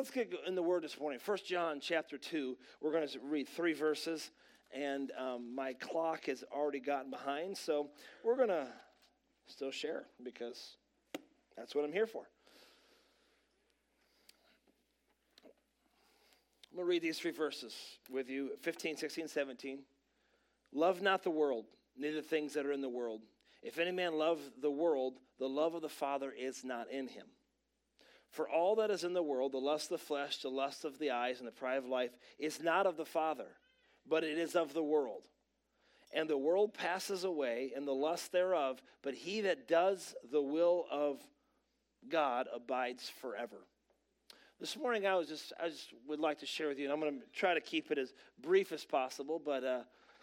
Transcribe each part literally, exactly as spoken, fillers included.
let's get in the Word this morning. First John chapter two. We're going to read three verses, and um, my clock has already gotten behind, so we're going to still share because that's what I'm here for. I'm going to read these three verses with you, fifteen, sixteen, seventeen. Love not the world, neither the things that are in the world. If any man love the world, the love of the Father is not in him. For all that is in the world, the lust of the flesh, the lust of the eyes, and the pride of life, is not of the Father, but it is of the world. And the world passes away, and the lust thereof, but he that does the will of God abides forever. This morning, I was just I just would like to share with you, and I'm going to try to keep it as brief as possible, but uh,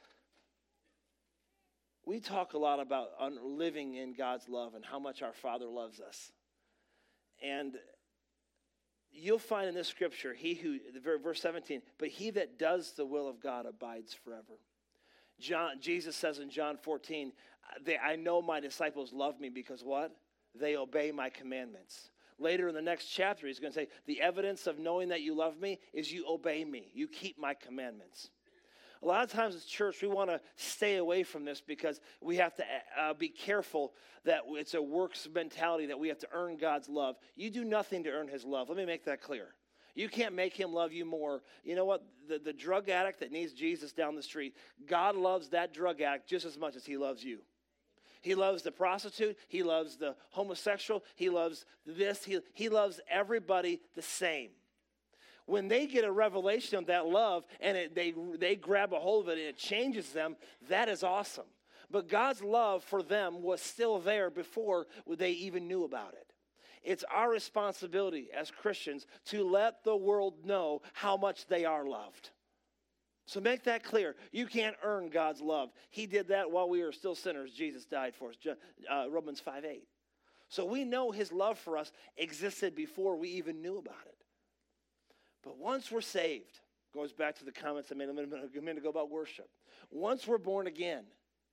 we talk a lot about un- living in God's love and how much our Father loves us. And you'll find in this scripture, he who, verse seventeen, but he that does the will of God abides forever. John, Jesus says in John fourteen, they, I know my disciples love me because what? They obey my commandments. Later in the next chapter, he's going to say, the evidence of knowing that you love me is you obey me. You keep my commandments. A lot of times as church, we want to stay away from this because we have to uh, be careful that it's a works mentality that we have to earn God's love. You do nothing to earn his love. Let me make that clear. You can't make him love you more. You know what? The, the drug addict that needs Jesus down the street, God loves that drug addict just as much as he loves you. He loves the prostitute. He loves the homosexual. He loves this. He, he loves everybody the same. When they get a revelation of that love and it, they, they grab a hold of it and it changes them, that is awesome. But God's love for them was still there before they even knew about it. It's our responsibility as Christians to let the world know how much they are loved. So make that clear. You can't earn God's love. He did that while we were still sinners. Jesus died for us. Uh, Romans five eight. So we know his love for us existed before we even knew about it. But once we're saved, goes back to the comments I made a minute, a minute ago about worship. Once we're born again,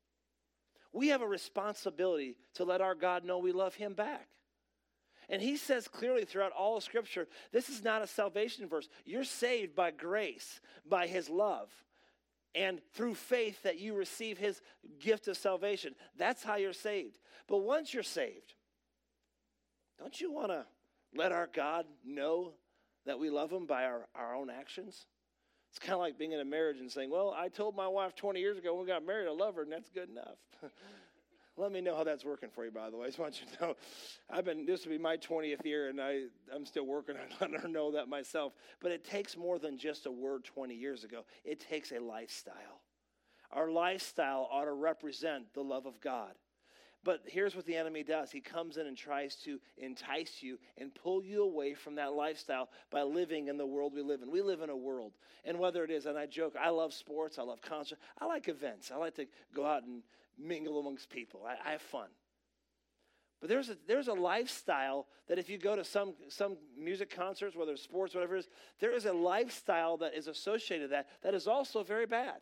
we have a responsibility to let our God know we love him back. And he says clearly throughout all of Scripture, this is not a salvation verse. You're saved by grace, by his love, and through faith that you receive his gift of salvation. That's how you're saved. But once you're saved, don't you want to let our God know that we love him by our, our own actions? It's kind of like being in a marriage and saying, well, I told my wife twenty years ago when we got married I love her, and that's good enough. Let me know how that's working for you, by the way. I just want you to know, I've been, this will be my twentieth year, and I, I'm still working on letting her know that myself. But it takes more than just a word twenty years ago. It takes a lifestyle. Our lifestyle ought to represent the love of God. But here's what the enemy does. He comes in and tries to entice you and pull you away from that lifestyle by living in the world we live in. We live in a world. And whether it is, and I joke, I love sports, I love concerts, I like events. I like to go out and mingle amongst people. I, I have fun. But there's a, there's a lifestyle that if you go to some, some music concerts, whether it's sports, whatever it is, there is a lifestyle that is associated with that that is also very bad.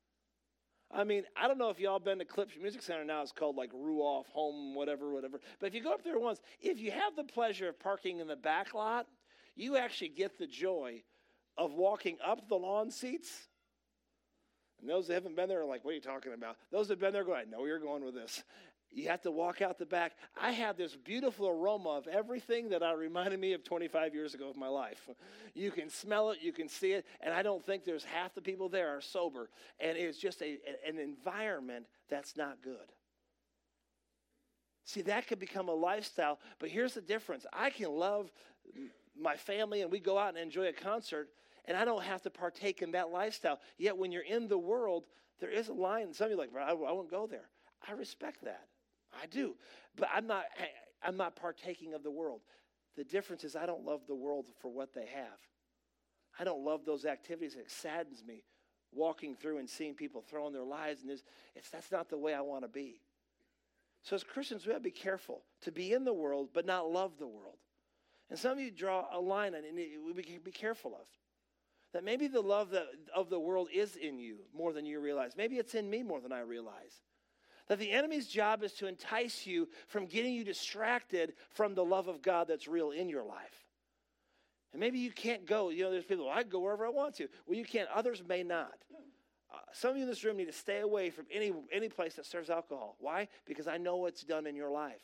I mean, I don't know if y'all been to Clips Music Center now. It's called like Ruoff Home, whatever, whatever. But if you go up there once, if you have the pleasure of parking in the back lot, you actually get the joy of walking up the lawn seats. And those that haven't been there are like, what are you talking about? Those that have been there go, I know where you're going with this. You have to walk out the back. I have this beautiful aroma of everything that I reminded me of twenty-five years ago of my life. You can smell it, you can see it, and I don't think there's half the people there are sober. And it's just a, an environment that's not good. See, that could become a lifestyle, but here's the difference. I can love my family and we go out and enjoy a concert, and I don't have to partake in that lifestyle. Yet when you're in the world, there is a line. Some of you are like, I, I won't go there. I respect that. I do. But I'm not, I'm not partaking of the world. The difference is I don't love the world for what they have. I don't love those activities. It saddens me walking through and seeing people throwing their lives. And it's, that's not the way I want to be. So as Christians, we have to be careful to be in the world but not love the world. And some of you draw a line and we can be careful of. That maybe the love that, of the world is in you more than you realize. Maybe it's in me more than I realize. That the enemy's job is to entice you from getting you distracted from the love of God that's real in your life. And maybe you can't go. You know, there's people, well, I can go wherever I want to. Well, you can't. Others may not. Uh, some of you in this room need to stay away from any, any place that serves alcohol. Why? Because I know what's done in your life.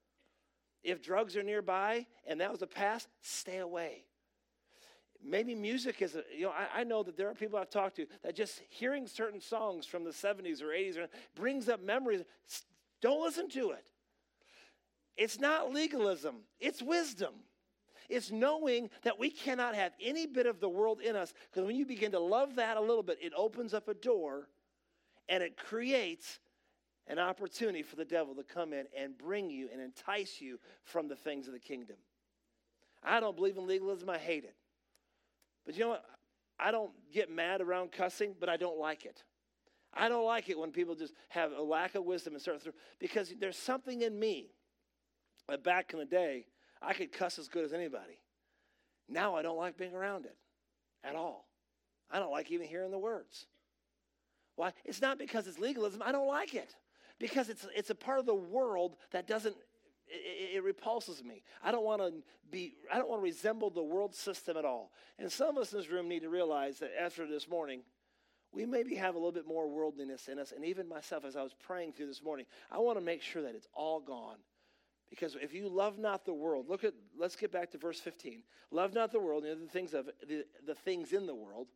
If drugs are nearby and that was the past, stay away. Maybe music is, a, you know, I, I know that there are people I've talked to that just hearing certain songs from the seventies or eighties or, brings up memories. Don't listen to it. It's not legalism. It's wisdom. It's knowing that we cannot have any bit of the world in us, because when you begin to love that a little bit, it opens up a door and it creates an opportunity for the devil to come in and bring you and entice you from the things of the kingdom. I don't believe in legalism. I hate it. But you know what? I don't get mad around cussing, but I don't like it. I don't like it when people just have a lack of wisdom and start through, because there's something in me that back in the day, I could cuss as good as anybody. Now I don't like being around it at all. I don't like even hearing the words. Why? It's not because it's legalism. I don't like it. Because it's it's a part of the world that doesn't, it, it repulses me. I don't want to be, I don't want to resemble the world system at all. And some of us in this room need to realize that after this morning, we maybe have a little bit more worldliness in us. And even myself, as I was praying through this morning, I want to make sure that it's all gone. Because if you love not the world, look at, let's get back to verse fifteen. Love not the world, you know, the things of the, the things in the world.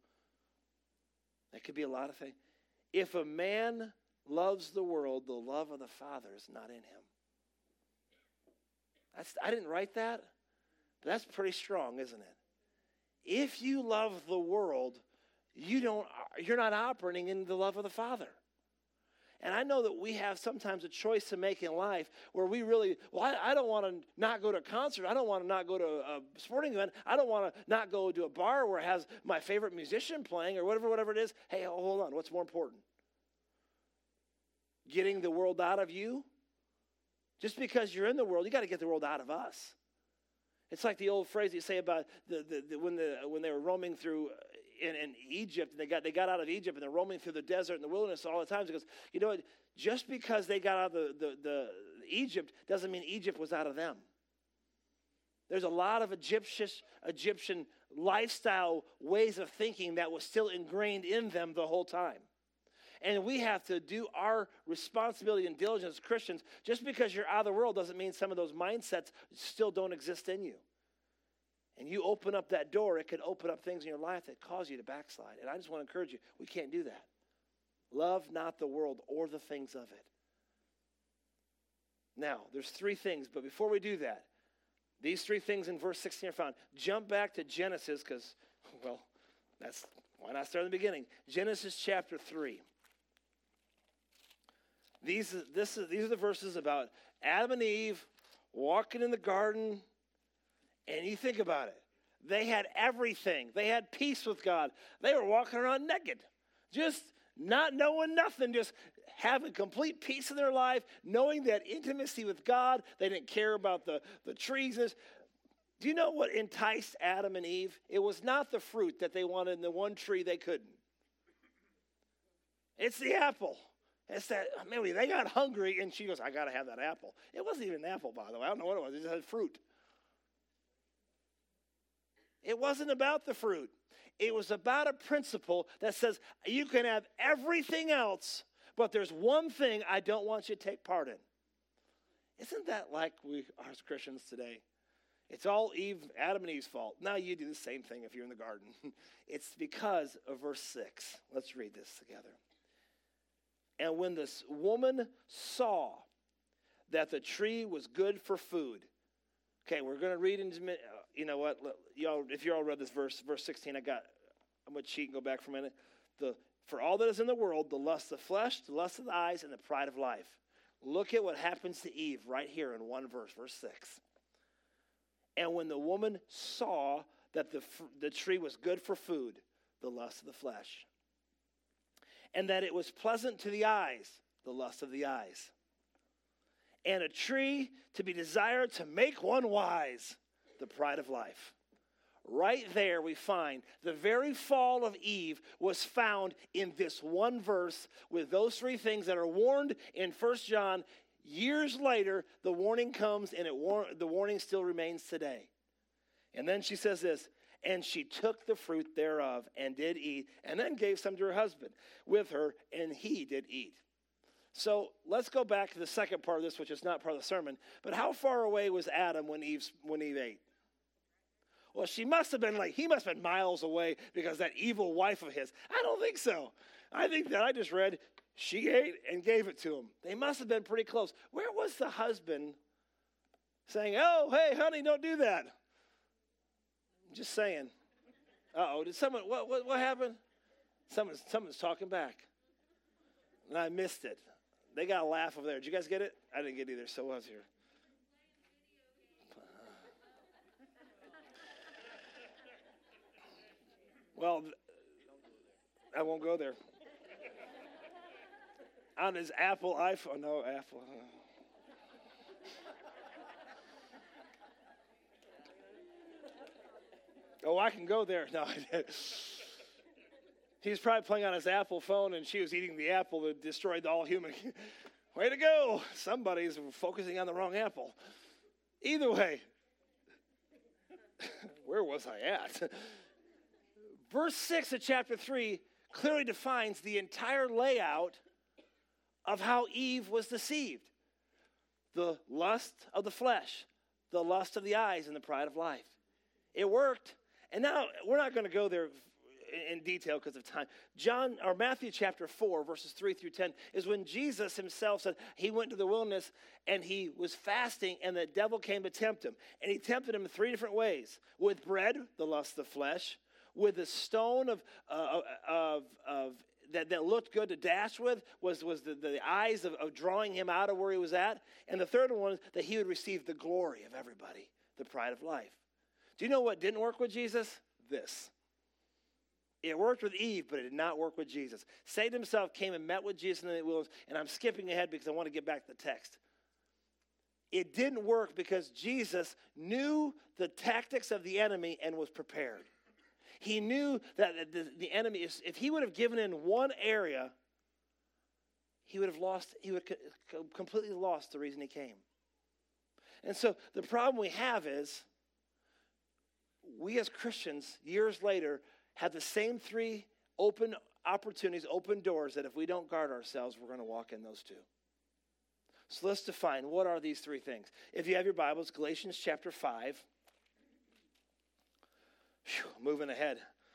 That could be a lot of things. If a man loves the world, the love of the Father is not in him. That's, I didn't write that, but that's pretty strong, isn't it? If you love the world, you don't, you're not operating in the love of the Father. And I know that we have sometimes a choice to make in life where we really, well, I, I don't want to not go to a concert. I don't want to not go to a, a sporting event. I don't want to not go to a bar where it has my favorite musician playing or whatever, whatever it is. Hey, hold on. What's more important? Getting the world out of you? Just because you're in the world, you got to get the world out of us. It's like the old phrase you say about the, the, the, when, the, when they were roaming through in, in Egypt, and they got, they got out of Egypt, and they're roaming through the desert and the wilderness all the time. Because, you know, just because they got out of the, the, the Egypt doesn't mean Egypt was out of them. There's a lot of Egyptian, Egyptian lifestyle ways of thinking that was still ingrained in them the whole time. And we have to do our responsibility and diligence as Christians. Just because you're out of the world doesn't mean some of those mindsets still don't exist in you. And you open up that door, it could open up things in your life that cause you to backslide. And I just want to encourage you, we can't do that. Love not the world or the things of it. Now, there's three things, but before we do that, these three things in verse sixteen are found. Jump back to Genesis, because, well, that's why not start in the beginning. Genesis chapter three. These, this is, these are the verses about Adam and Eve walking in the garden, and you think about it. They had everything. They had peace with God. They were walking around naked, just not knowing nothing, just having complete peace in their life, knowing that intimacy with God. They didn't care about the, the trees. Do you know what enticed Adam and Eve? It was not the fruit that they wanted in the one tree they couldn't. It's the apple. It's that, maybe they got hungry, and she goes, I got to have that apple. It wasn't even an apple, by the way. I don't know what it was. It just had fruit. It wasn't about the fruit. It was about a principle that says you can have everything else, but there's one thing I don't want you to take part in. Isn't that like we are as Christians today? It's all Eve, Adam and Eve's fault. Now you do the same thing if you're in the garden. It's because of verse six. Let's read this together. And when this woman saw that the tree was good for food. Okay, we're going to read into, you know what, y'all, if you all read this verse, verse sixteen, I got, I'm going to cheat and go back for a minute. The, for all that is in the world, the lust of the flesh, the lust of the eyes, and the pride of life. Look at what happens to Eve right here in one verse, verse six. And when the woman saw that the, the tree was good for food, the lust of the flesh, and that it was pleasant to the eyes, the lust of the eyes, and a tree to be desired to make one wise, the pride of life. Right there we find the very fall of Eve was found in this one verse with those three things that are warned in First John. Years later, the warning comes, and it war- the warning still remains today. And then she says this, And she took the fruit thereof and did eat, and then gave some to her husband with her, and he did eat. So let's go back to the second part of this, which is not part of the sermon. But how far away was Adam when Eve, when Eve ate? Well, she must have been like, he must have been miles away because that evil wife of his. I don't think so. I think that I just read, she ate and gave it to him. They must have been pretty close. Where was the husband saying, oh, hey, honey, don't do that? Just saying. Uh-oh, did someone, what, what, what happened? Someone's, someone's talking back. And I missed it. They got a laugh over there. Did you guys get it? I didn't get it either, so I was here. Well, I won't go there. On his Apple iPhone, no, Apple. Oh, I can go there. No, he was probably playing on his Apple phone, and she was eating the apple that destroyed all human. Way to go. Somebody's focusing on the wrong apple. Either way, where was I at? Verse six of chapter three clearly defines the entire layout of how Eve was deceived. The lust of the flesh, the lust of the eyes, and the pride of life. It worked. And now, we're not going to go there in detail because of time. John, or Matthew chapter four, verses three through ten, is when Jesus himself said he went to the wilderness and he was fasting and the devil came to tempt him. And he tempted him in three different ways. With bread, the lust of the flesh. With a stone of, uh, of, of that, that looked good to dash with was, was the, the eyes of, of drawing him out of where he was at. And the third one was that he would receive the glory of everybody, the pride of life. Do you know what didn't work with Jesus? This. It worked with Eve, but it did not work with Jesus. Satan himself came and met with Jesus in the wilderness, and I'm skipping ahead because I want to get back to the text. It didn't work because Jesus knew the tactics of the enemy and was prepared. He knew that the, the enemy, if he would have given in one area, he would have lost, he would have completely lost the reason he came. And so the problem we have is, we as Christians, years later, have the same three open opportunities, open doors, that if we don't guard ourselves, we're going to walk in those two. So let's define, what are these three things? If you have your Bibles, Galatians chapter five. Whew, moving ahead.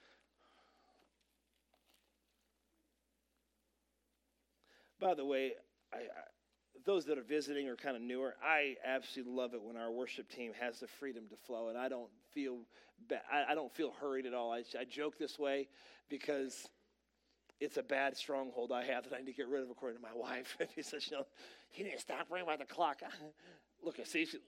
By the way, I, I, those that are visiting or kind of newer, I absolutely love it when our worship team has the freedom to flow, and I don't feel ba- I, I don't feel hurried at all. I, I joke this way because it's a bad stronghold I have that I need to get rid of, according to my wife. She says, you know, you need to stop worrying about the clock. Look, I see. She,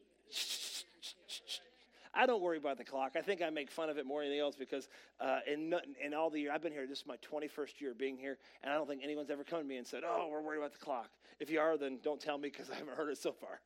I don't worry about the clock. I think I make fun of it more than anything else because uh, in, in all the year, I've been here, this is my twenty-first year being here, and I don't think anyone's ever come to me and said, oh, we're worried about the clock. If you are, then don't tell me because I haven't heard it so far.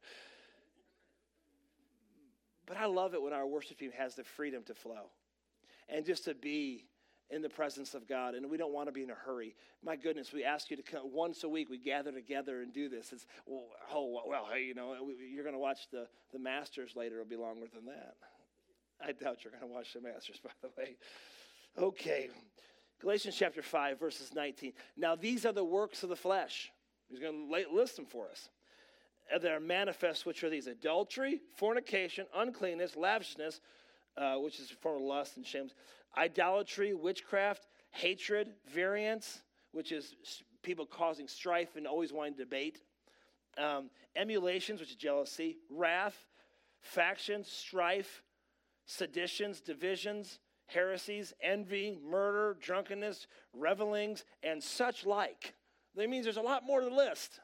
But I love it when our worship team has the freedom to flow and just to be in the presence of God, and we don't want to be in a hurry. My goodness, we ask you to come once a week. We gather together and do this. It's, well, oh, well, hey, you know, you're going to watch the, the Masters later. It'll be longer than that. I doubt you're going to watch the Masters, by the way. Okay, Galatians chapter five, verses nineteen. Now these are the works of the flesh. He's going to list them for us. That are manifest, which are these: adultery, fornication, uncleanness, lavishness, uh, which is a form of lust and shame, idolatry, witchcraft, hatred, variance, which is people causing strife and always wanting to debate, um, emulations, which is jealousy, wrath, factions, strife, seditions, divisions, heresies, envy, murder, drunkenness, revelings, and such like. That means there's a lot more to the list.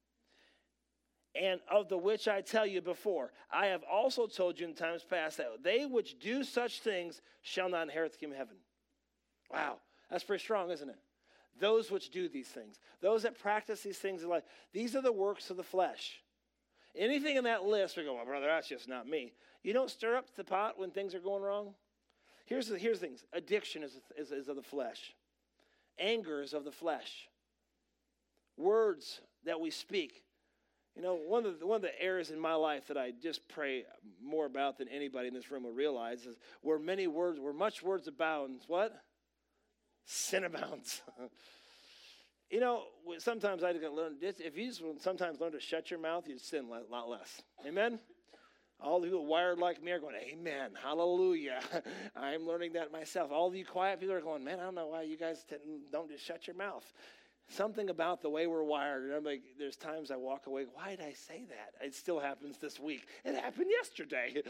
And of the which I tell you before, I have also told you in times past that they which do such things shall not inherit the kingdom of heaven. Wow, that's pretty strong, isn't it? Those which do these things, those that practice these things in life, these are the works of the flesh. Anything in that list, we go, well, brother, that's just not me. You don't stir up the pot when things are going wrong. Here's the, here's the things. Addiction is, is, is of the flesh. Anger is of the flesh. Words that we speak You know, one of the, one of the areas in my life that I just pray more about than anybody in this room will realize is where many words, where much words abound, what? Sin abounds. You know, sometimes I can learn, if you just sometimes learn to shut your mouth, you'd sin a lot less. Amen? All the people wired like me are going, amen, hallelujah. I'm learning that myself. All of you quiet people are going, man, I don't know why you guys don't just shut your mouth. Something about the way we're wired. And I'm like, there's times I walk away, why did I say that? It still happens this week. It happened yesterday.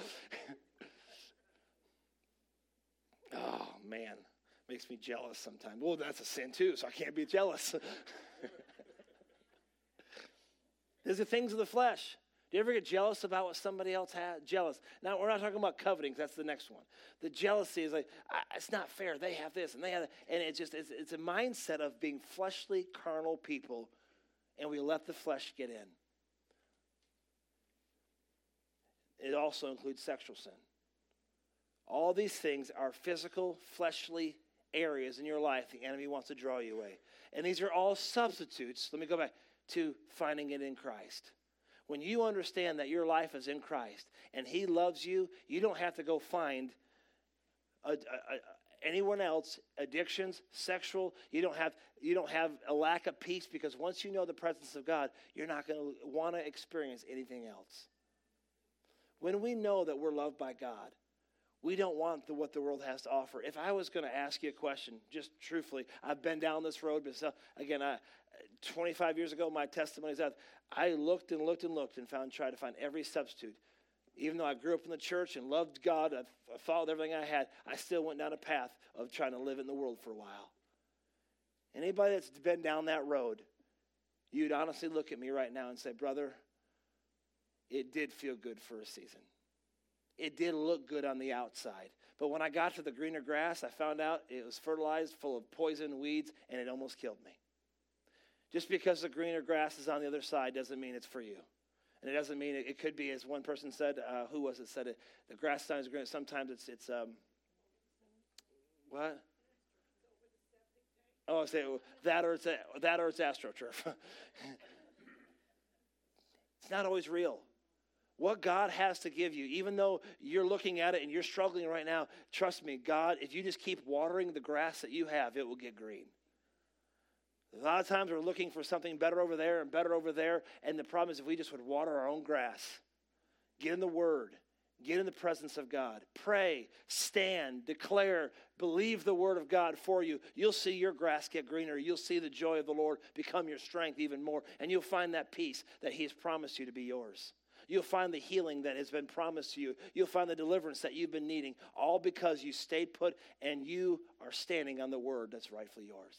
Oh, man. Makes me jealous sometimes. Well, that's a sin too, so I can't be jealous. There's the things of the flesh. Do you ever get jealous about what somebody else has? Jealous. Now, we're not talking about coveting. That's the next one. The jealousy is like, it's not fair. They have this, and they have that. And it's just, it's, it's a mindset of being fleshly, carnal people, and we let the flesh get in. It also includes sexual sin. All these things are physical, fleshly areas in your life the enemy wants to draw you away. And these are all substitutes, let me go back, to finding it in Christ. When you understand that your life is in Christ and he loves you, you don't have to go find a, a, a, anyone else, addictions, sexual. You don't have you don't have a lack of peace because once you know the presence of God, you're not going to want to experience anything else. When we know that we're loved by God, we don't want the, what the world has to offer. If I was going to ask you a question, just truthfully, I've been down this road, but so, again, I, twenty-five years ago, my testimony is out. I looked and looked and looked and found, tried to find every substitute. Even though I grew up in the church and loved God, I, I followed everything I had, I still went down a path of trying to live in the world for a while. Anybody that's been down that road, you'd honestly look at me right now and say, brother, it did feel good for a season. It did look good on the outside. But when I got to the greener grass, I found out it was fertilized, full of poison, weeds, and it almost killed me. Just because the greener grass is on the other side doesn't mean it's for you. And it doesn't mean it, it could be, as one person said, uh, who was it, said it, the grass sometimes green, sometimes it's, it's um, what? Oh, say that or it's, that or it's AstroTurf. It's not always real. What God has to give you, even though you're looking at it and you're struggling right now, trust me, God, if you just keep watering the grass that you have, it will get green. A lot of times we're looking for something better over there and better over there, and the problem is if we just would water our own grass, get in the Word, get in the presence of God, pray, stand, declare, believe the Word of God for you, you'll see your grass get greener. You'll see the joy of the Lord become your strength even more, and you'll find that peace that He has promised you to be yours. You'll find the healing that has been promised to you. You'll find the deliverance that you've been needing, all because you stayed put and you are standing on the Word that's rightfully yours.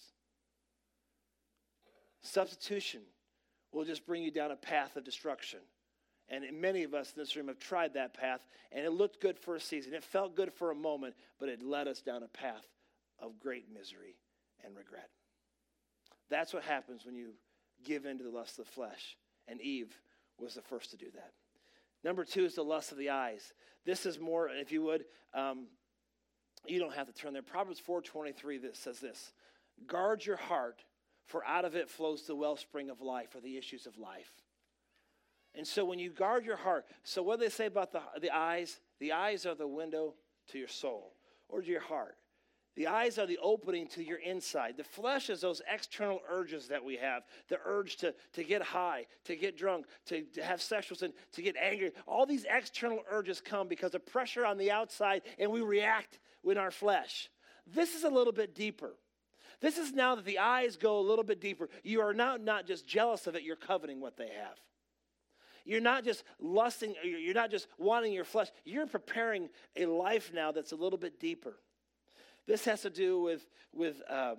Substitution will just bring you down a path of destruction. And many of us in this room have tried that path, and it looked good for a season. It felt good for a moment, but it led us down a path of great misery and regret. That's what happens when you give in to the lust of the flesh. And Eve was the first to do that. Number two is the lust of the eyes. This is more, if you would, um, you don't have to turn there. Proverbs four twenty-three that says this, guard your heart, for out of it flows the wellspring of life, or the issues of life. And so when you guard your heart, so what do they say about the, the eyes? The eyes are the window to your soul, or to your heart. The eyes are the opening to your inside. The flesh is those external urges that we have. The urge to, to get high, to get drunk, to, to have sexual sin, to get angry. All these external urges come because of pressure on the outside, and we react in our flesh. This is a little bit deeper. This is now that the eyes go a little bit deeper. You are now not just jealous of it, you're coveting what they have. You're not just lusting, you're not just wanting your flesh. You're preparing a life now that's a little bit deeper. This has to do with, with um,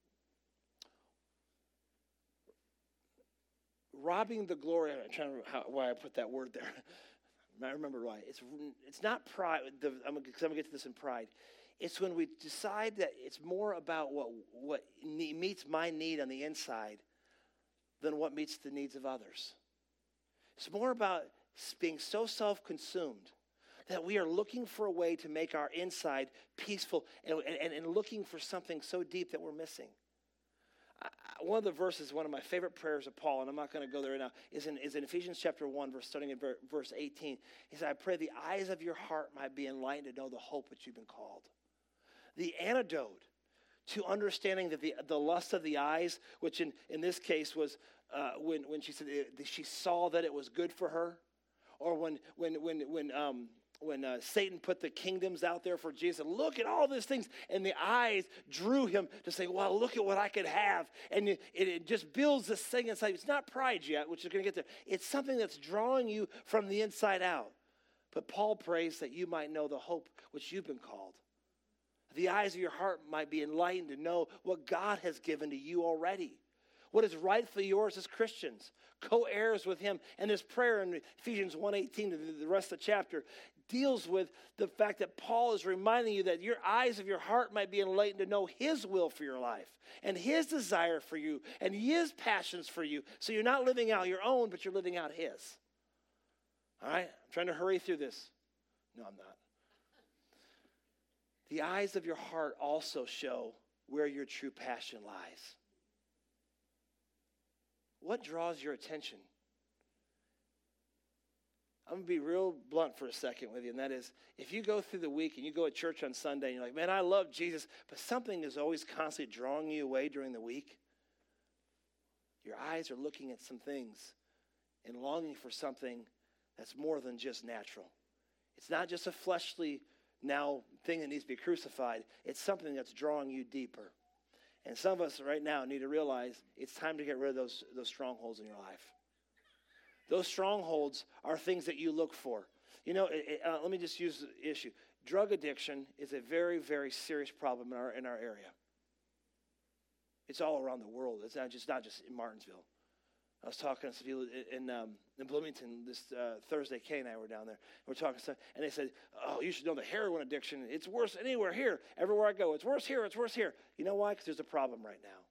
robbing the glory. I'm trying to remember how, why I put that word there. I remember why. It's, it's not pride. The, I'm going to get to this in pride. It's when we decide that it's more about what, what meets my need on the inside than what meets the needs of others. It's more about being so self-consumed that we are looking for a way to make our inside peaceful and, and, and looking for something so deep that we're missing. I, one of the verses, one of my favorite prayers of Paul, and I'm not going to go there right now, is in, is in Ephesians chapter one, verse, starting at ver, verse eighteen. He said, I pray the eyes of your heart might be enlightened to know the hope which you've been called. The antidote to understanding that the, the lust of the eyes, which in, in this case was uh, when, when she said it, she saw that it was good for her, or when when when when um, when uh, Satan put the kingdoms out there for Jesus, look at all these things, and the eyes drew him to say, well, look at what I could have, and it, it just builds this thing inside. It's not pride yet, which is going to get there. It's something that's drawing you from the inside out. But Paul prays that you might know the hope which you've been called. The eyes of your heart might be enlightened to know what God has given to you already. What is rightfully yours as Christians, co-heirs with him. And this prayer in Ephesians one eighteen, the rest of the chapter, deals with the fact that Paul is reminding you that your eyes of your heart might be enlightened to know his will for your life and his desire for you and his passions for you. So you're not living out your own, but you're living out his. All right? I'm trying to hurry through this. No, I'm not. The eyes of your heart also show where your true passion lies. What draws your attention? I'm going to be real blunt for a second with you, and that is, if you go through the week and you go to church on Sunday and you're like, man, I love Jesus, but something is always constantly drawing you away during the week, your eyes are looking at some things and longing for something that's more than just natural. It's not just a fleshly now thing that needs to be crucified. It's something that's drawing you deeper. And some of us right now need to realize it's time to get rid of those, those strongholds in your life. Those strongholds are things that you look for. You know, it, it, uh, let me just use the issue. Drug addiction is a very, very serious problem in our in our area. It's all around the world. It's not just not just in Martinsville. I was talking to some people in, in, um, in Bloomington this uh, Thursday. Kay and I were down there. We're talking, and they said, oh, you should know the heroin addiction. It's worse anywhere here. Everywhere I go, it's worse here, it's worse here. You know why? Because there's a problem right now.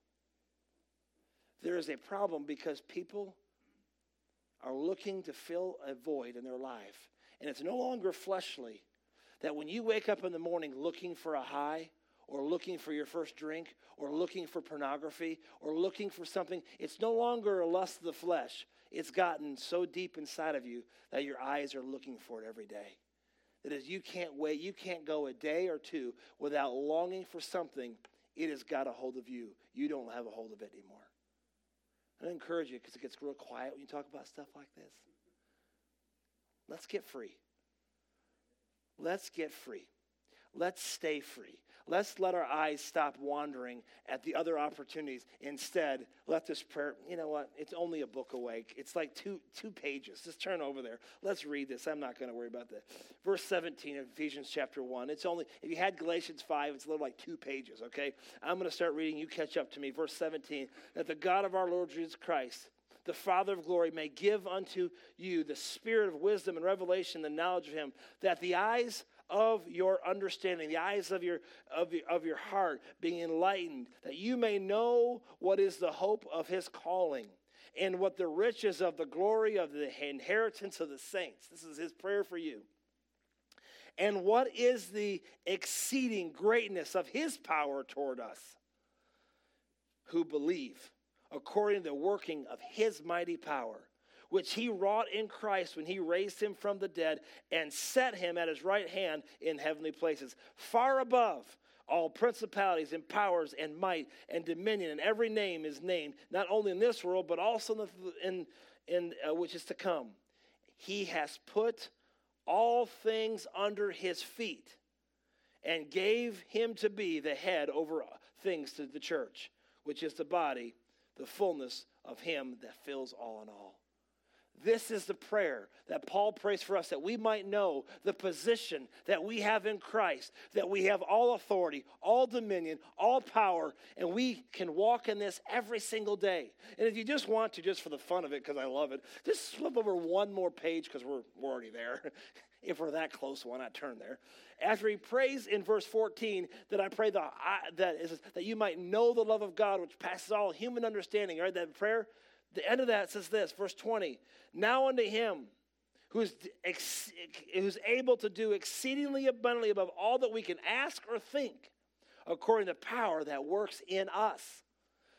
There is a problem because people are looking to fill a void in their life. And it's no longer fleshly. That when you wake up in the morning looking for a high, or looking for your first drink, or looking for pornography, or looking for something, it's no longer a lust of the flesh. It's gotten so deep inside of you that your eyes are looking for it every day. That is, you can't wait, you can't go a day or two without longing for something. It has got a hold of you. You don't have a hold of it anymore. I encourage you, because it gets real quiet when you talk about stuff like this. Let's get free. Let's get free. Let's stay free. Let's let our eyes stop wandering at the other opportunities. Instead, let this prayer, you know what? It's only a book away. It's like two two pages. Just turn over there. Let's read this. I'm not going to worry about that. Verse seventeen of Ephesians chapter one. It's only, if you had Galatians five, it's a little like two pages, okay? I'm going to start reading. You catch up to me. Verse seventeen. That the God of our Lord Jesus Christ, the Father of glory, may give unto you the spirit of wisdom and revelation, the knowledge of him, that the eyes of your understanding, the eyes of your of your, of your heart being enlightened, that you may know what is the hope of his calling and what the riches of the glory of the inheritance of the saints. This is his prayer for you. And what is the exceeding greatness of his power toward us who believe, according to the working of his mighty power, which he wrought in Christ when he raised him from the dead and set him at his right hand in heavenly places, far above all principalities and powers and might and dominion, and every name is named, not only in this world, but also in, the, in, in uh, which is to come. He has put all things under his feet and gave him to be the head over things to the church, which is the body, the fullness of him that fills all in all. This is the prayer that Paul prays for us, that we might know the position that we have in Christ, that we have all authority, all dominion, all power, and we can walk in this every single day. And if you just want to, just for the fun of it, because I love it, just flip over one more page, because we're, we're already there. If we're that close, why not turn there? After he prays in verse fourteen, that I pray that, I, that, is, that you might know the love of God, which passes all human understanding. Right, that prayer? The end of that says this, verse twenty. Now unto him who is, ex, who's able to do exceedingly abundantly above all that we can ask or think, according to the power that works in us.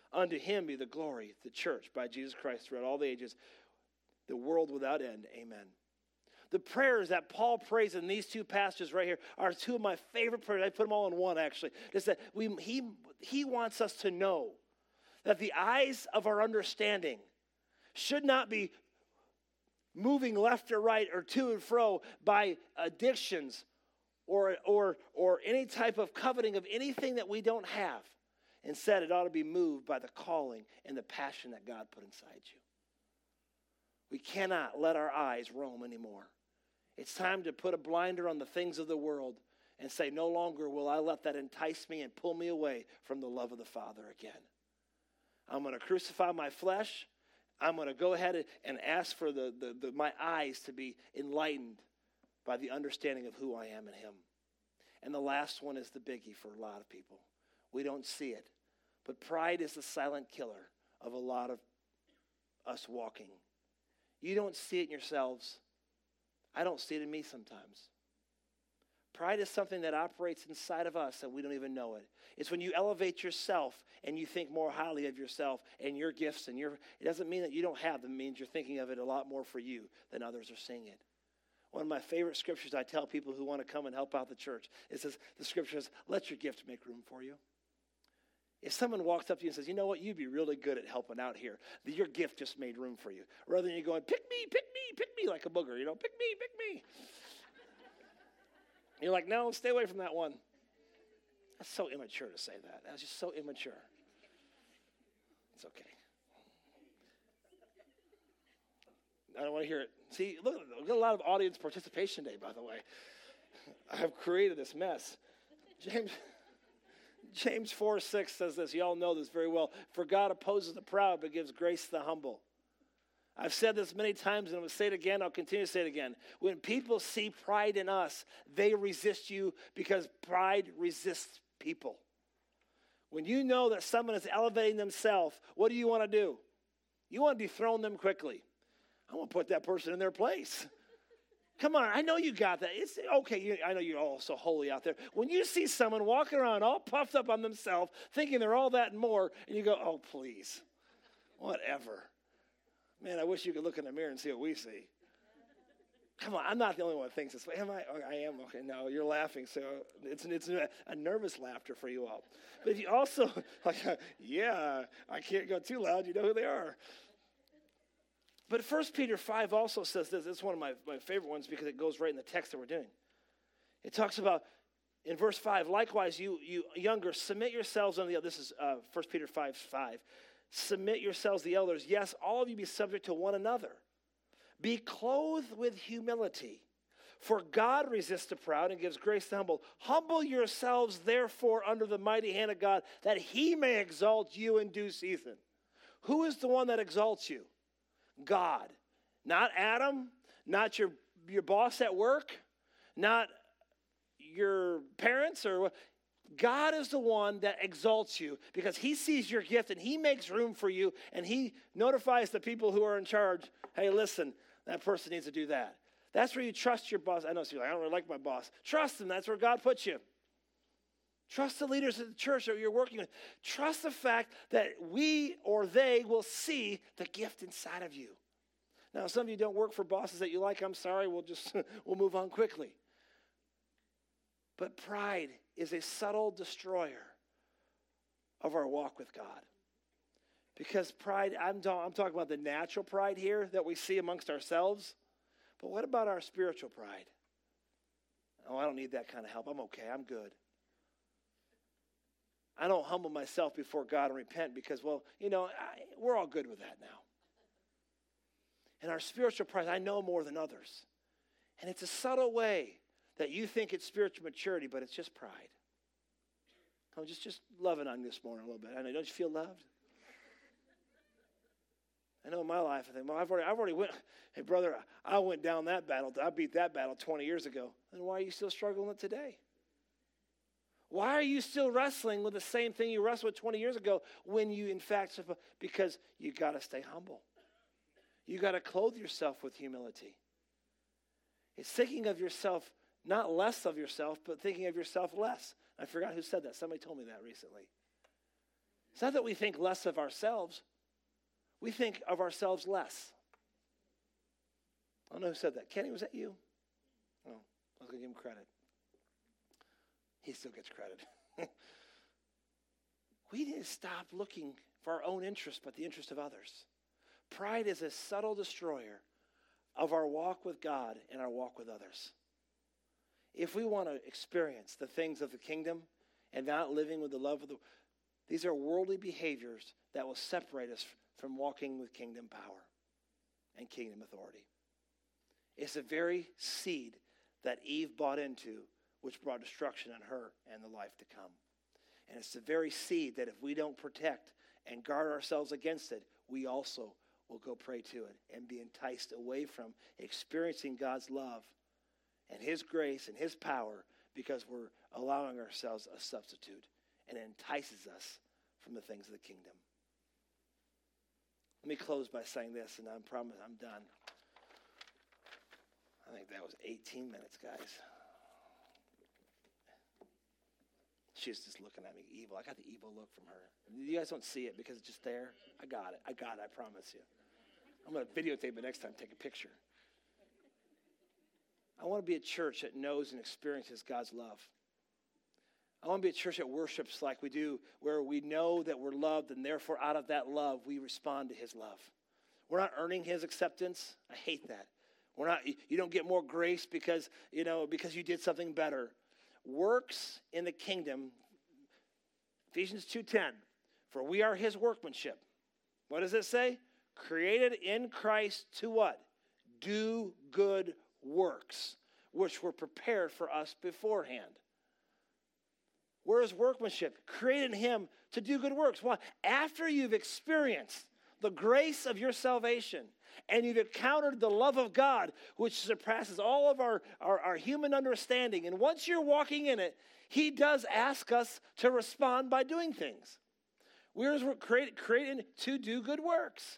Unto him be the glory, the church, by Jesus Christ throughout all the ages, the world without end. Amen. The prayers that Paul prays in these two passages right here are two of my favorite prayers. I put them all in one, actually. Just that we, he, he wants us to know that the eyes of our understanding should not be moving left or right or to and fro by addictions or, or, or any type of coveting of anything that we don't have. Instead, it ought to be moved by the calling and the passion that God put inside you. We cannot let our eyes roam anymore. It's time to put a blinder on the things of the world and say, no longer will I let that entice me and pull me away from the love of the Father again. I'm going to crucify my flesh. I'm going to go ahead and ask for the, the, the, my eyes to be enlightened by the understanding of who I am in him. And the last one is the biggie for a lot of people. We don't see it. But pride is the silent killer of a lot of us walking. You don't see it in yourselves. I don't see it in me sometimes. Pride is something that operates inside of us and we don't even know it. It's when you elevate yourself and you think more highly of yourself and your gifts and your, it doesn't mean that you don't have them. It means you're thinking of it a lot more for you than others are seeing it. One of my favorite scriptures I tell people who want to come and help out the church, it says, the scripture says, let your gift make room for you. If someone walks up to you and says, you know what, you'd be really good at helping out here. Your gift just made room for you. Rather than you going, pick me, pick me, pick me like a booger, you know, pick me, pick me. You're like, no, stay away from that one. That's so immature to say that. That's just so immature. It's okay. I don't want to hear it. See, look, we've got a lot of audience participation today, by the way. I have created this mess. James... James four six says this. You all know this very well. For God opposes the proud, but gives grace to the humble. I've said this many times, and I'm going to say it again. I'll continue to say it again. When people see pride in us, they resist you because pride resists people. When you know that someone is elevating themselves, what do you want to do? You want to dethrone them quickly. I want to put that person in their place. Come on, I know you got that. It's okay, you, I know you're all so holy out there. When you see someone walking around all puffed up on themselves, thinking they're all that and more, and you go, oh, please, whatever. Man, I wish you could look in the mirror and see what we see. Come on, I'm not the only one that thinks this way. Am I? Oh, I am. Okay, no, you're laughing, so it's, it's a nervous laughter for you all. But if you also, like, yeah, I can't go too loud. You know who they are. But First Peter five also says this. It's one of my, my favorite ones because it goes right in the text that we're doing. It talks about, in verse five, likewise, you, you younger, submit yourselves unto the elders. This is uh, First Peter five five. Submit yourselves to the elders. Yes, all of you be subject to one another. Be clothed with humility. For God resists the proud and gives grace to the humble. Humble yourselves, therefore, under the mighty hand of God, that he may exalt you in due season. Who is the one that exalts you? God. Not Adam, not your, your boss at work, not your parents or what. God is the one that exalts you because he sees your gift and he makes room for you and he notifies the people who are in charge, hey, listen, that person needs to do that. That's where you trust your boss. I know so you're like, I don't really like my boss. Trust him. That's where God puts you. Trust the leaders of the church that you're working with. Trust the fact that we or they will see the gift inside of you. Now, some of you don't work for bosses that you like. I'm sorry. We'll just we'll move on quickly. But pride is a subtle destroyer of our walk with God. Because pride, I'm, ta- I'm talking about the natural pride here that we see amongst ourselves. But what about our spiritual pride? Oh, I don't need that kind of help. I'm okay. I'm good. I don't humble myself before God and repent because, well, you know, I, we're all good with that now. And our spiritual pride, I know more than others. And it's a subtle way that you think it's spiritual maturity, but it's just pride. I'm just, just loving on you this morning a little bit. I know, don't you feel loved? I know in my life, I think, well, I've already, I've already went, hey, brother, I went down that battle. I beat that battle twenty years ago. Then why are you still struggling with it today? Why are you still wrestling with the same thing you wrestled with twenty years ago when you, in fact, because you got to stay humble. You got to clothe yourself with humility. It's thinking of yourself, not less of yourself, but thinking of yourself less. I forgot who said that. Somebody told me that recently. It's not that we think less of ourselves. We think of ourselves less. I don't know who said that. Kenny, was that you? Oh, I was going to give him credit. He still gets credit. We need to stop looking for our own interest, but the interest of others. Pride is a subtle destroyer of our walk with God and our walk with others. If we want to experience the things of the kingdom and not living with the love of the, these are worldly behaviors that will separate us from walking with kingdom power and kingdom authority. It's the very seed that Eve bought into, which brought destruction on her and the life to come. And it's the very seed that if we don't protect and guard ourselves against it, we also will go prey to it and be enticed away from experiencing God's love and his grace and his power because we're allowing ourselves a substitute, and it entices us from the things of the kingdom. Let me close by saying this, and I promise I'm done. I think that was eighteen minutes, guys. She's just looking at me evil. I got the evil look from her. You guys don't see it because it's just there. I got it. I got it. I promise you. I'm going to videotape it next time. Take a picture. I want to be a church that knows and experiences God's love. I want to be a church that worships like we do, where we know that we're loved, and therefore out of that love, we respond to his love. We're not earning his acceptance. I hate that. We're not. You don't get more grace because, you know, because you did something better. Works in the kingdom, Ephesians two ten, for we are his workmanship. What does it say? Created in Christ to what? Do good works, which were prepared for us beforehand. Where is workmanship? Created in him to do good works. Why? After you've experienced the grace of your salvation, and you've encountered the love of God, which surpasses all of our, our, our human understanding. And once you're walking in it, he does ask us to respond by doing things. We're created, created to do good works.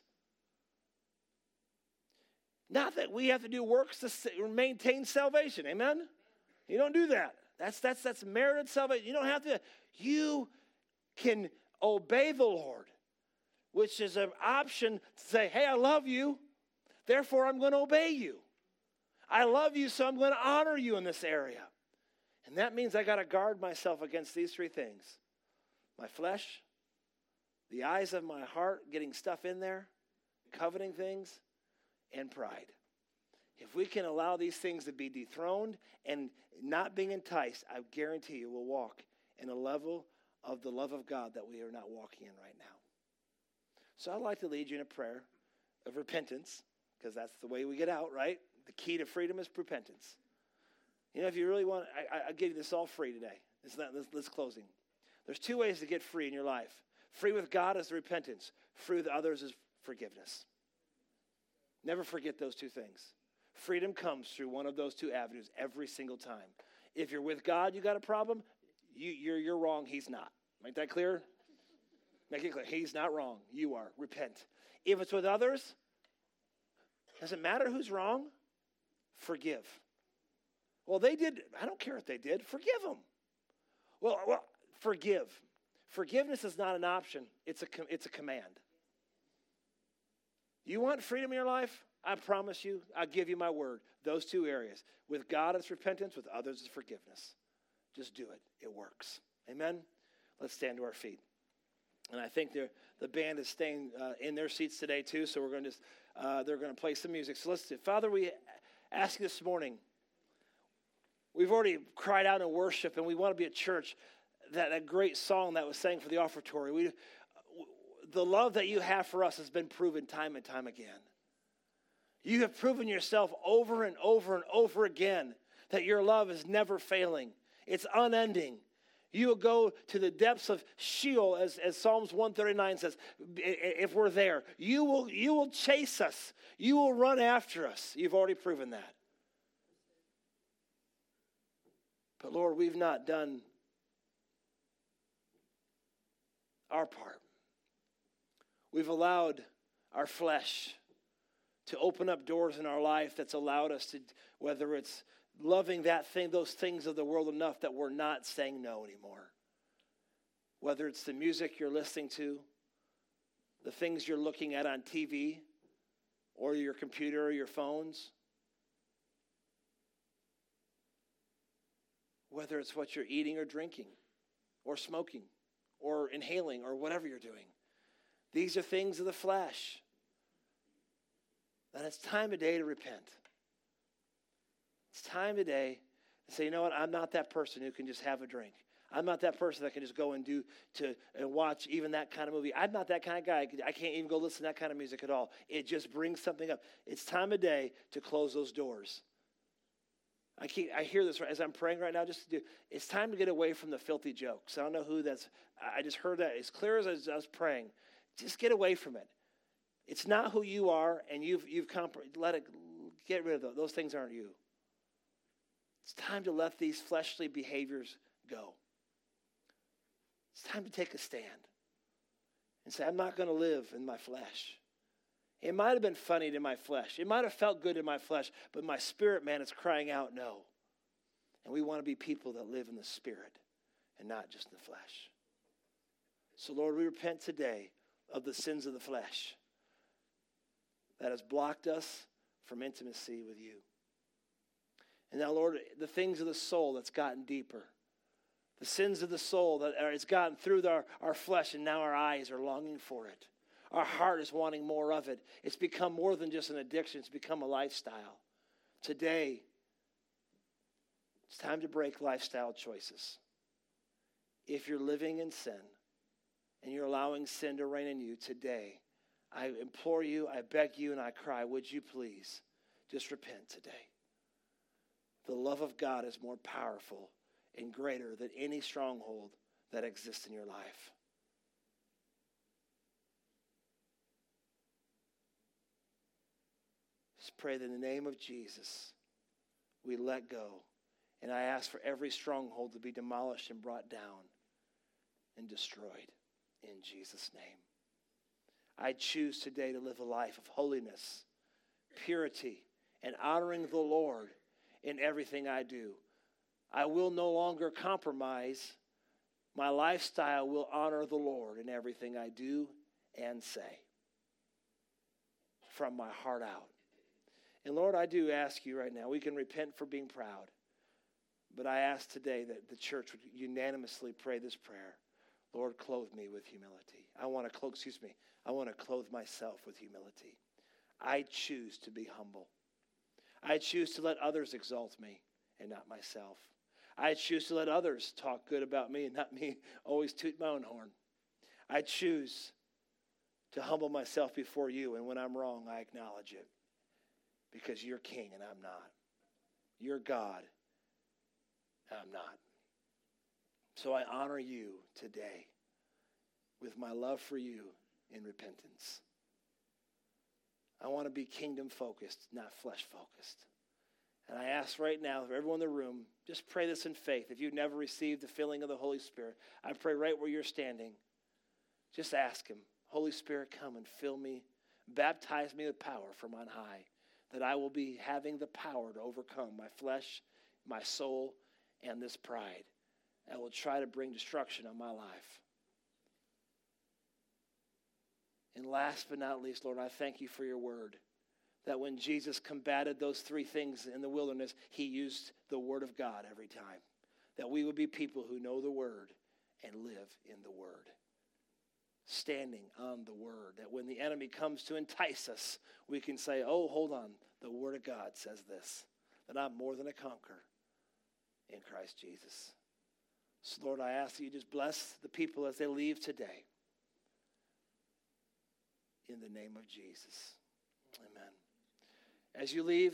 Not that we have to do works to maintain salvation. Amen? You don't do that. That's, that's, that's merited salvation. You don't have to. You can obey the Lord, which is an option to say, hey, I love you, therefore I'm going to obey you. I love you, so I'm going to honor you in this area. And that means I got to guard myself against these three things. My flesh, the eyes of my heart getting stuff in there, coveting things, and pride. If we can allow these things to be dethroned and not being enticed, I guarantee you we'll walk in a level of the love of God that we are not walking in right now. So I'd like to lead you in a prayer of repentance, because that's the way we get out, right? The key to freedom is repentance. You know, if you really want, I, I'll give you this all free today. It's not, this, this closing. There's two ways to get free in your life. Free with God is repentance. Free with others is forgiveness. Never forget those two things. Freedom comes through one of those two avenues every single time. If you're with God, you got a problem, you, you're, you're wrong, he's not. Make that clear? Make it clear. He's not wrong. You are. Repent. If it's with others, doesn't matter who's wrong, forgive. Well, they did. I don't care what they did. Forgive them. Well, well forgive. Forgiveness is not an option. It's a, it's a command. You want freedom in your life? I promise you, I'll give you my word. Those two areas. With God, it's repentance. With others, it's forgiveness. Just do it. It works. Amen? Let's stand to our feet. And I think the band is staying uh, in their seats today too, so we're going to just, uh, they're going to play some music. So let's do. Father, we ask you this morning. We've already cried out in worship, and we want to be a church. That, that great song that was sang for the offertory. We, the love that you have for us has been proven time and time again. You have proven yourself over and over and over again that your love is never failing. It's unending. You will go to the depths of Sheol, as, as Psalms one thirty-nine says, if we're there. You will, you will chase us. You will run after us. You've already proven that. But Lord, we've not done our part. We've allowed our flesh to open up doors in our life that's allowed us to, whether it's loving that thing, those things of the world enough that we're not saying no anymore. whether it's the music you're listening to, the things you're looking at on T V, or your computer or your phones, whether it's what you're eating or drinking or smoking or inhaling or whatever you're doing. These are things of the flesh. And it's time today to repent. It's time today to say, you know what, I'm not that person who can just have a drink. I'm not that person that can just go and do to and watch even that kind of movie. I'm not that kind of guy. I can't even go listen to that kind of music at all. It just brings something up. It's time of day to close those doors. I keep, I hear this as I'm praying right now. Just to do, it's time to get away from the filthy jokes. I don't know who that's. I just heard that as clear as I was praying. Just get away from it. It's not who you are, and you've you've comp- let it get rid of those. Those things aren't you. It's time to let these fleshly behaviors go. It's time to take a stand and say, I'm not going to live in my flesh. It might have been funny to my flesh. It might have felt good in my flesh, but my spirit, man, is crying out no. And we want to be people that live in the spirit and not just in the flesh. So, Lord, we repent today of the sins of the flesh that has blocked us from intimacy with you. And now, Lord, the things of the soul that's gotten deeper. The sins of the soul that are, it's gotten through our, our flesh, and now our eyes are longing for it. Our heart is wanting more of it. It's become more than just an addiction. It's become a lifestyle. Today, it's time to break lifestyle choices. If you're living in sin and you're allowing sin to reign in you today, I implore you, I beg you, and I cry, would you please just repent today? The love of God is more powerful and greater than any stronghold that exists in your life. Just pray that in the name of Jesus, we let go. And I ask for every stronghold to be demolished and brought down and destroyed in Jesus' name. I choose today to live a life of holiness, purity, and honoring the Lord in everything I do. I will no longer compromise. My lifestyle will honor the Lord in everything I do and say from my heart out. And Lord, I do ask you right now, we can repent for being proud, but I ask today that the church would unanimously pray this prayer. Lord, clothe me with humility. I want to clothe, excuse me, I want to clothe myself with humility. I choose to be humble. I choose to let others exalt me and not myself. I choose to let others talk good about me and not me always toot my own horn. I choose to humble myself before you, and when I'm wrong, I acknowledge it because you're king and I'm not. You're God and I'm not. So I honor you today with my love for you in repentance. I want to be kingdom focused, not flesh focused. And I ask right now for everyone in the room, just pray this in faith. If you've never received the filling of the Holy Spirit, I pray right where you're standing. Just ask him, Holy Spirit, come and fill me. Baptize me with power from on high, that I will be having the power to overcome my flesh, my soul, and this pride. I will try to bring destruction on my life. And last but not least, Lord, I thank you for your word. That when Jesus combated those three things in the wilderness, he used the word of God every time. That we would be people who know the word and live in the word. Standing on the word. That when the enemy comes to entice us, we can say, oh, hold on. The word of God says this. That I'm more than a conqueror in Christ Jesus. So, Lord, I ask that you just bless the people as they leave today. In the name of Jesus. Amen. As you leave,